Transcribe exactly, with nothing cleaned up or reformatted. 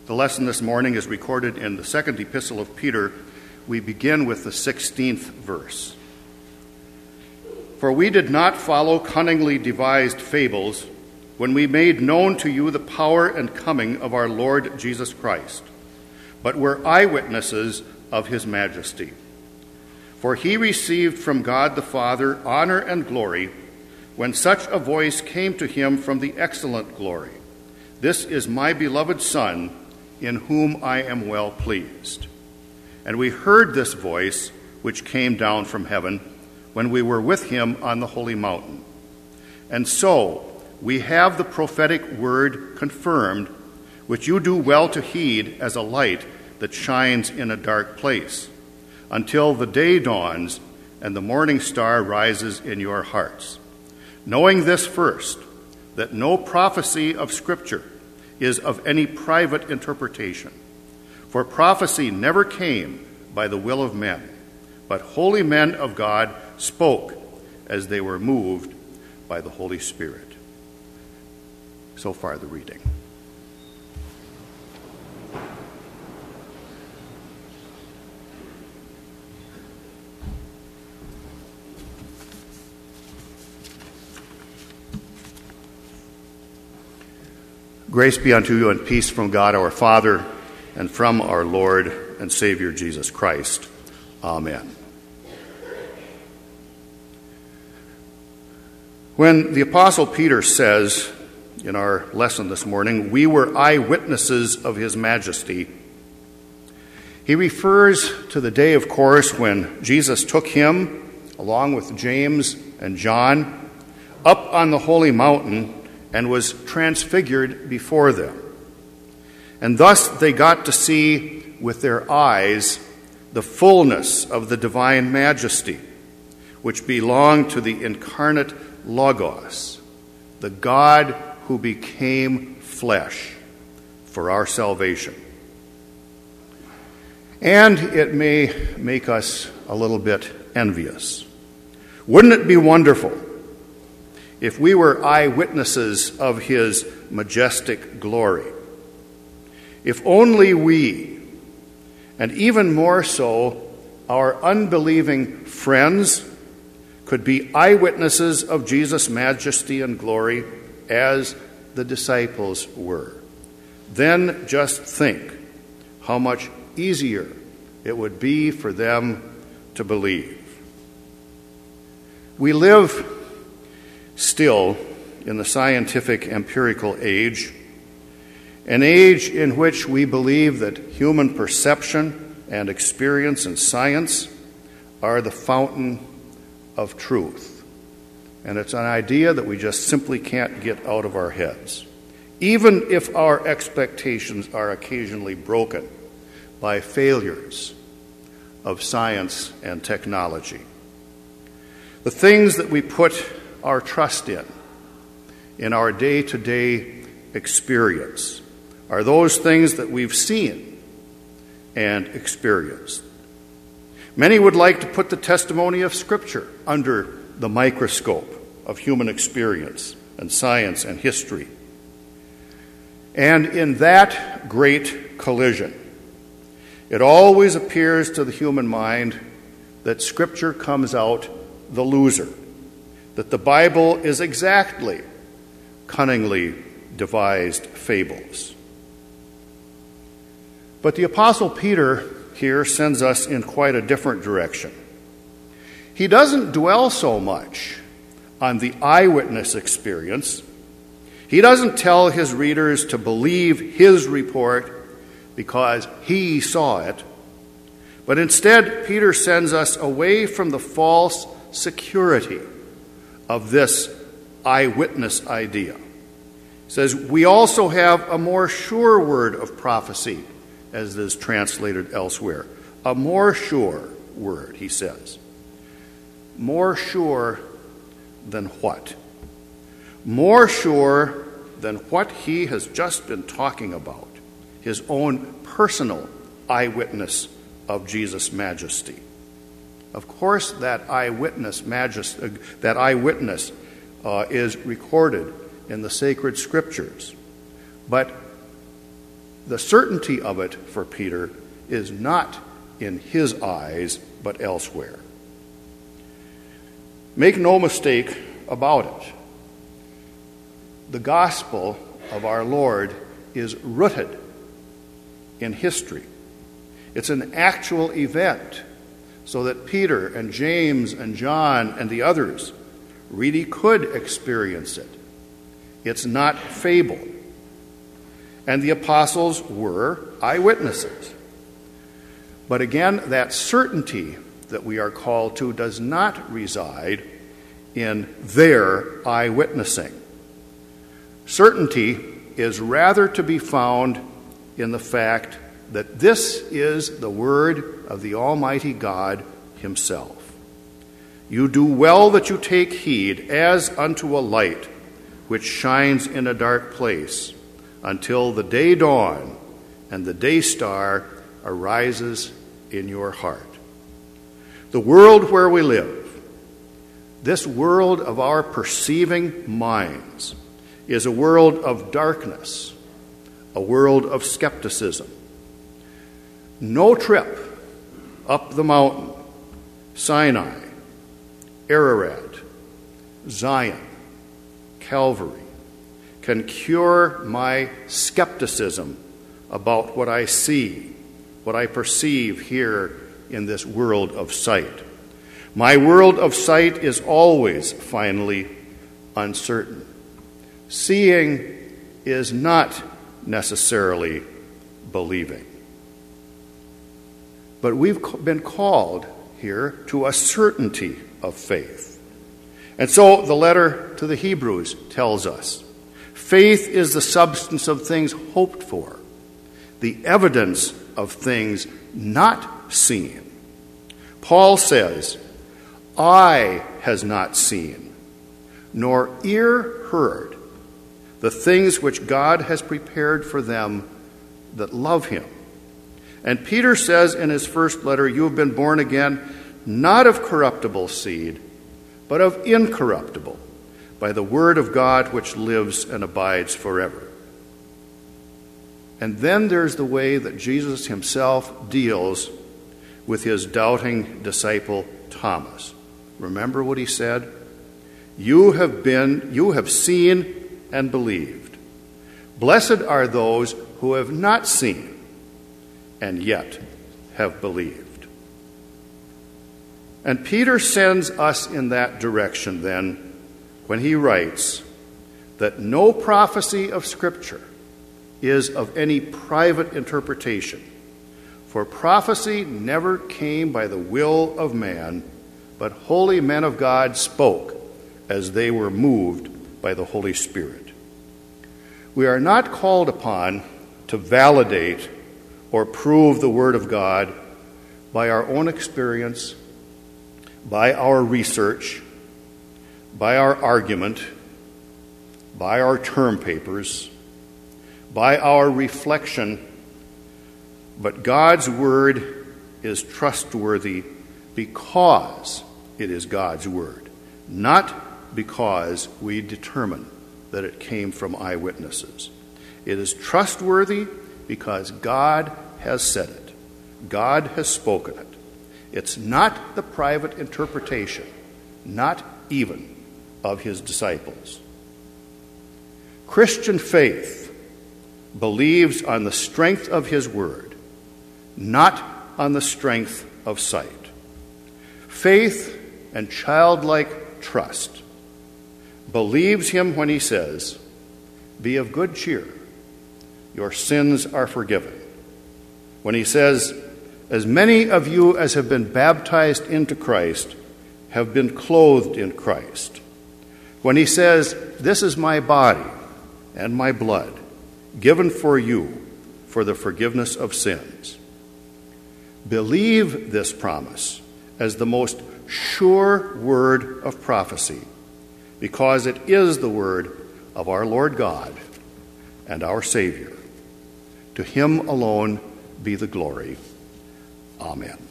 The lesson this morning is recorded in the second epistle of Peter. We begin with the sixteenth verse. For we did not follow cunningly devised fables when we made known to you the power and coming of our Lord Jesus Christ, but were eyewitnesses of his majesty. For he received from God the Father honor and glory when such a voice came to him from the excellent glory. This is my beloved Son, in whom I am well pleased. And we heard this voice which came down from heaven when we were with him on the holy mountain. And so we have the prophetic word confirmed, which you do well to heed as a light that shines in a dark place, until the day dawns and the morning star rises in your hearts. Knowing this first, that no prophecy of Scripture is of any private interpretation. For prophecy never came by the will of men, but holy men of God spoke as they were moved by the Holy Spirit. So far, the reading. Grace be unto you and peace from God our Father and from our Lord and Savior Jesus Christ. Amen. When the Apostle Peter says in our lesson this morning, we were eyewitnesses of his majesty, he refers to the day, of course, when Jesus took him, along with James and John, up on the holy mountain and was transfigured before them. And thus they got to see with their eyes the fullness of the divine majesty, which belonged to the incarnate Logos, the God who became flesh for our salvation. And it may make us a little bit envious. Wouldn't it be wonderful if we were eyewitnesses of his majestic glory? If only we, and even more so our unbelieving friends, could be eyewitnesses of Jesus' majesty and glory as the disciples were. Then just think how much easier it would be for them to believe. We live still in the scientific empirical age, an age in which we believe that human perception and experience and science are the fountain of truth. And it's an idea that we just simply can't get out of our heads, even if our expectations are occasionally broken by failures of science and technology. The things that we put our trust in, in our day-to-day experience, are those things that we've seen and experienced. Many would like to put the testimony of Scripture under the microscope of human experience and science and history. And in that great collision, it always appears to the human mind that Scripture comes out the loser, that the Bible is exactly cunningly devised fables. But the Apostle Peter here sends us in quite a different direction. He doesn't dwell so much on the eyewitness experience. He doesn't tell his readers to believe his report because he saw it. But instead, Peter sends us away from the false security of this eyewitness idea. He says, we also have a more sure word of prophecy, as is translated elsewhere. A more sure word, he says. More sure than what? More sure than what he has just been talking about, his own personal eyewitness of Jesus' majesty. Of course, that eyewitness majesty, that eyewitness uh, is recorded in the sacred scriptures, but the certainty of it for Peter is not in his eyes, but elsewhere. Make no mistake about it. The gospel of our Lord is rooted in history. It's an actual event, so that Peter and James and John and the others really could experience it. It's not fable. And the apostles were eyewitnesses. But again, that certainty that we are called to does not reside in their eyewitnessing. Certainty is rather to be found in the fact that this is the word of the Almighty God himself. You do well that you take heed as unto a light which shines in a dark place until the day dawn and the day star arises in your heart. The world where we live, this world of our perceiving minds, is a world of darkness, a world of skepticism. No trip up the mountain, Sinai, Ararat, Zion, Calvary, can cure my skepticism about what I see, what I perceive here in this world of sight. My world of sight is always finally uncertain. Seeing is not necessarily believing. But we've been called here to a certainty of faith. And so the letter to the Hebrews tells us, faith is the substance of things hoped for, the evidence of things not seen. Paul says, eye has not seen, nor ear heard, the things which God has prepared for them that love him. And Peter says in his first letter, you have been born again, not of corruptible seed, but of incorruptible, by the word of God which lives and abides forever. And then there's the way that Jesus himself deals with his doubting disciple Thomas. Remember what he said? You have been, you have seen and believed. Blessed are those who have not seen and yet have believed. And Peter sends us in that direction then when he writes that no prophecy of Scripture is of any private interpretation, for prophecy never came by the will of man, but holy men of God spoke as they were moved by the Holy Spirit. We are not called upon to validate or prove the Word of God by our own experience, by our research, by our argument, by our term papers, by our reflection, but God's Word is trustworthy because it is God's Word, not because we determine that it came from eyewitnesses. It is trustworthy because God has said it. God has spoken it. It's not the private interpretation, not even of his disciples. Christian faith believes on the strength of his word, not on the strength of sight. Faith and childlike trust believes him when he says, be of good cheer, your sins are forgiven. When he says, as many of you as have been baptized into Christ have been clothed in Christ. When he says, this is my body and my blood, given for you for the forgiveness of sins. Believe this promise as the most sure word of prophecy, because it is the word of our Lord God and our Savior. To him alone be the glory. Amen.